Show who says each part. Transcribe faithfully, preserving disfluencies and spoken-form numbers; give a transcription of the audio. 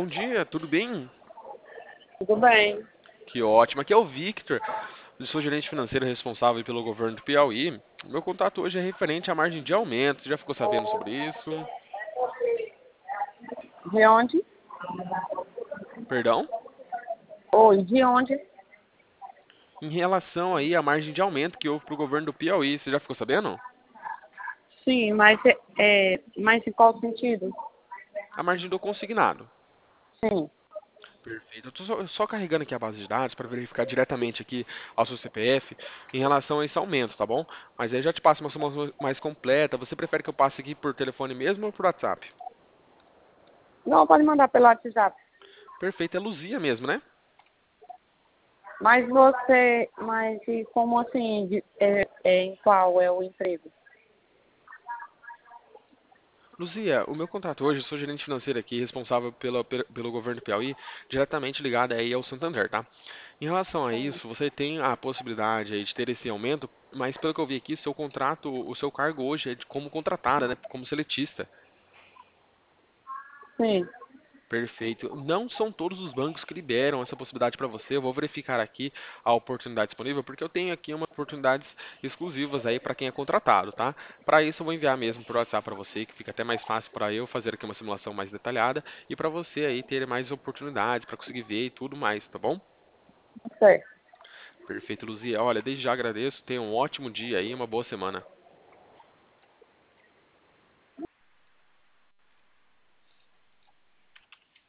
Speaker 1: bom dia, tudo bem?
Speaker 2: Tudo bem.
Speaker 1: Que ótimo. Aqui é o Victor, eu sou gerente financeiro responsável pelo governo do Piauí. Meu contato hoje é referente à margem de aumento. Você já ficou sabendo sobre isso?
Speaker 2: De onde?
Speaker 1: Perdão?
Speaker 2: Oi, de onde?
Speaker 1: Em relação aí à margem de aumento que houve para o governo do Piauí, você já ficou sabendo?
Speaker 2: Sim, mas, é, é, mas em qual sentido?
Speaker 1: A margem do consignado.
Speaker 2: Sim.
Speaker 1: Perfeito. Eu estou só, só carregando aqui a base de dados para verificar diretamente aqui ao seu C P F em relação a esse aumento, tá bom? Mas aí já te passo uma soma mais completa. Você prefere que eu passe aqui por telefone mesmo ou por WhatsApp?
Speaker 2: Não, pode mandar pelo WhatsApp.
Speaker 1: Perfeito, é Luzia mesmo, né?
Speaker 2: Mas você, mas e como assim, de- é, é, em qual é o emprego?
Speaker 1: Luzia, o meu contrato hoje, eu sou gerente financeiro aqui, responsável pela- pe- pelo governo do Piauí, diretamente ligado aí ao Santander, tá? Em relação a
Speaker 2: Sim.
Speaker 1: isso, você tem a possibilidade aí de ter esse aumento, mas pelo que eu vi aqui, seu contrato, o seu cargo hoje é de como contratada, né? Como seletista.
Speaker 2: Sim.
Speaker 1: Perfeito. Não são todos os bancos que liberam essa possibilidade para você. Eu vou verificar aqui a oportunidade disponível, porque eu tenho aqui umas oportunidades exclusivas aí para quem é contratado, tá? Para isso eu vou enviar mesmo por WhatsApp para você, que fica até mais fácil para eu fazer aqui uma simulação mais detalhada e para você aí ter mais oportunidades para conseguir ver e tudo mais, tá bom?
Speaker 2: Certo.
Speaker 1: Perfeito, Luzia. Olha, desde já agradeço. Tenha um ótimo dia aí, uma boa semana.